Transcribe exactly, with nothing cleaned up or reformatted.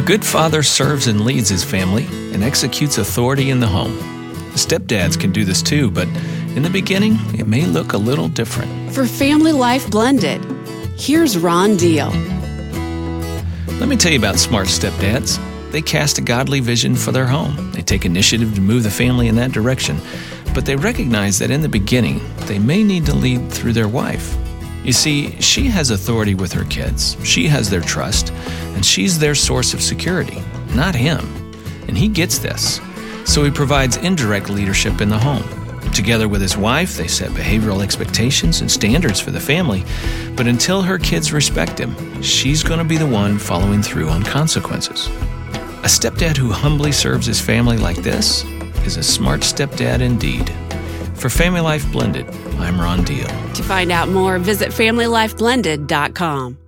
good father serves and leads his family and executes authority in the home. Stepdads can do this too, but in the beginning, it may look a little different. For Family Life Blended, here's Ron Deal. Let me tell you about smart stepdads. They cast a godly vision for their home. They take initiative to move the family in that direction, but they recognize that in the beginning, they may need to lead through their wife. You see, she has authority with her kids. She has their trust, and she's their source of security, not him. And he gets this. So he provides indirect leadership in the home. Together with his wife, they set behavioral expectations and standards for the family, but until her kids respect him, she's going to be the one following through on consequences. A stepdad who humbly serves his family like this is a smart stepdad indeed. For Family Life Blended, I'm Ron Deal. To find out more, visit family life blended dot com.